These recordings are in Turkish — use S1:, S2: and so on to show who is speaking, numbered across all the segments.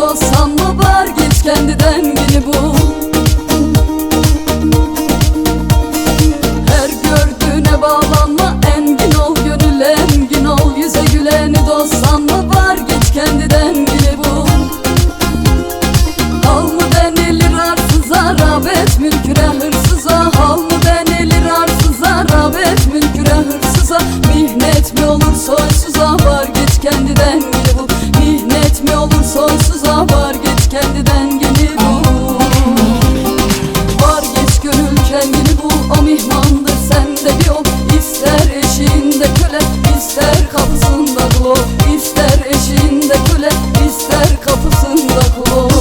S1: dost sanma, var git kendi dengini bul. Her gördüğüne bağlanma, engin ol gönül engin ol. Yüze güleni dost sanma, var git kendi dengini bul. Hal mı denilir arsıza, rağbet mülküre hırsıza. Hal mı denilir arsıza, rağbet mülküre hırsıza. Mihnet mi olur soysuza, var git kendi dengini bul. Mihnet mi olur soysuza, var git kendi dengini bul. Var git gönül kendini bul, o mihmandır sende bir ol. İster eşiğinde köle, ister kapısında kul ol. İster eşiğinde köle, ister kapısında kul ol.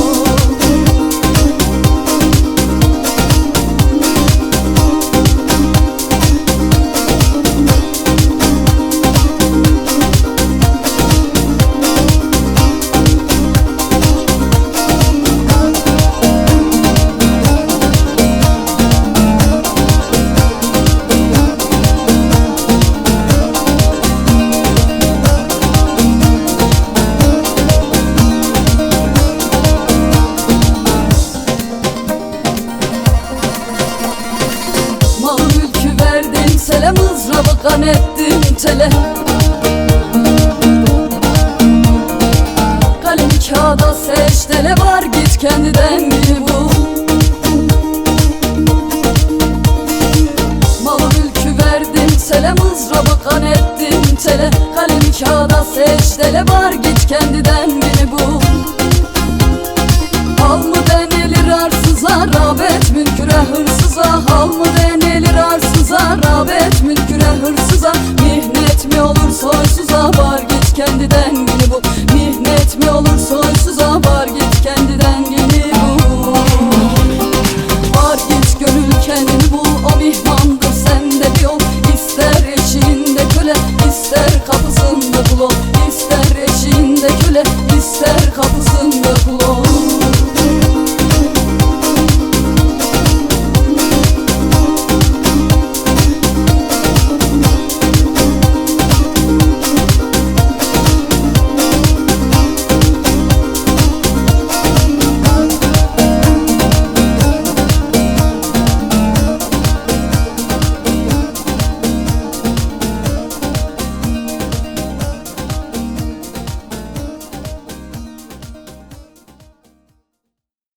S1: Malı mülkü verdim sele, mızrabı kan ettim tele. Kalem kağıda seçtele, var git kendi dengini bul. Malı mülkü verdim sele, mızrabı kan ettim tele. Kalem kağıda seçtele, var git kendi dengini bul.